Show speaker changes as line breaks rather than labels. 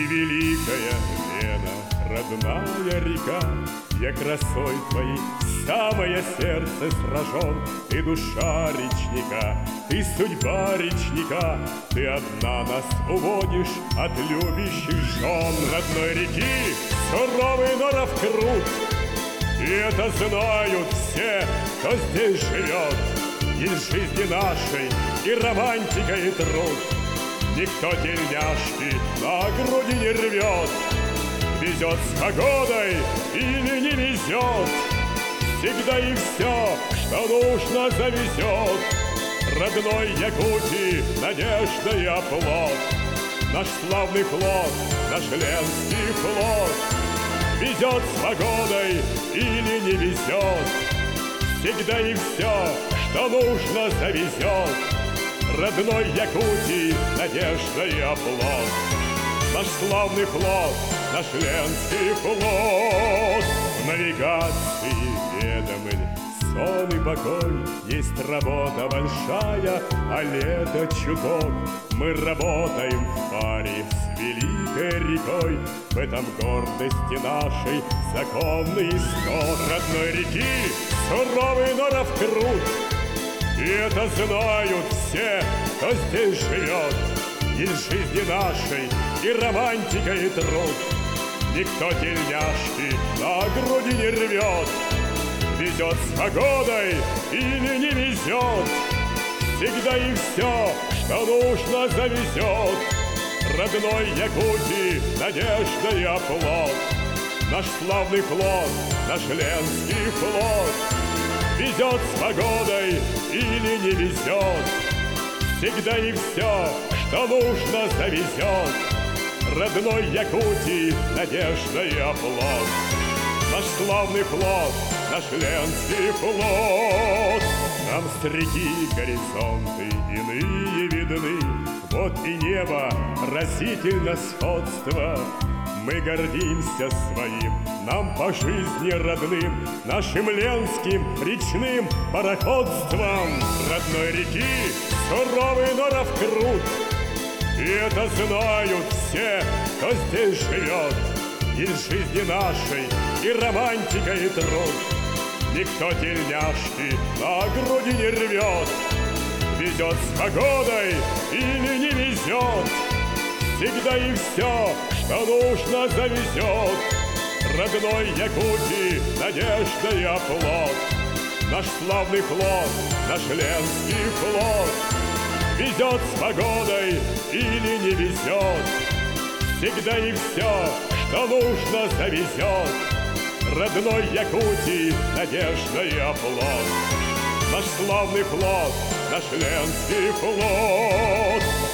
великая Лена, родная река, я красой твоей самое сердце сражен. Ты душа речника, ты судьба речника, ты одна нас уводишь от любящих жен. Родной реки суровый норов крут, и это знают все, кто здесь живет. Из жизни нашей и романтика, и труд никто тельняшки на груди не рвет. Везет с погодой или не везет, всегда и все, что нужно, завезет. Родной Якутии надежда и оплот, наш славный флот, наш Ленский флот. Везет с погодой или не везет, всегда и все, что нужно, завезет. Родной Якутии надежда и оплот, наш славный флот, наш Ленский флот. В навигации ведомы сон и покой, есть работа большая, а лето чуток. Мы работаем в паре с великой рекой, в этом гордости нашей законный искон. Родной реки суровый норов крут, и это знают все, кто здесь живет. Из жизни нашей и романтика, и труд никто тельняшки на груди не рвет. Везет с погодой или не везет, всегда и все, что нужно, завезет. Родной Якутии надежда и оплот, наш славный флот, наш Ленский флот. Везет с погодой или не везет, всегда и все, что нужно, завезет. Родной Якутии надежда и оплот, наш славный флот, наш Ленский флот. Нам с реки горизонты иные видны, вот и небо разительно сходство. Мы гордимся своим, нам по жизни родным, нашим ленским речным пароходством. Родной реки суровый норов крут, и это знают все, кто здесь живет. Из жизни нашей и романтика, и труд никто тельняшки на груди не рвет. Везет с погодой или не везет, всегда и все, что нужно, завезет. Родной Якутии надежда и оплот, наш славный флот, наш Ленский флот. Везет с погодой или не везет, всегда и все, что нужно, завезет. Родной Якутии надежда и оплот, наш славный флот, наш Ленский флот.